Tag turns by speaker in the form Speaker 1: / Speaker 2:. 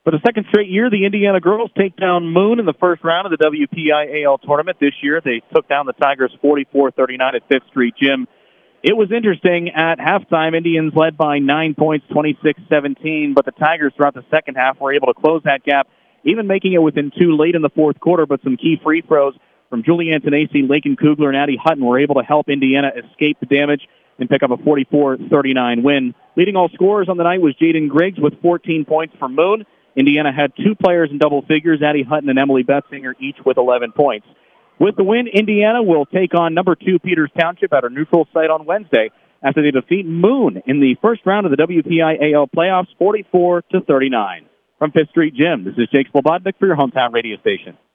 Speaker 1: For the second straight year, the Indiana girls take down Moon in the first round of the WPIAL tournament. This year, they took down the Tigers 44-39 at Fifth Street Gym. It was interesting. At halftime, Indians led by 9 points, 26-17, but the Tigers throughout the second half were able to close that gap, even making it within two late in the fourth quarter, but some key free throws from Julie Antonacci, Lakin Kugler, and Addie Hutton were able to help Indiana escape the damage and pick up a 44-39 win. Leading all scorers on the night was Jaden Griggs with 14 points for Moon. Indiana had two players in double figures, Addie Hutton and Emily Betzinger, each with 11 points. With the win, Indiana will take on number 2 Peters Township at our neutral site on Wednesday after they defeat Moon in the first round of the WPIAL playoffs, 44-39. From Fifth Street Gym, this is Jake Slobodnik for your hometown radio station.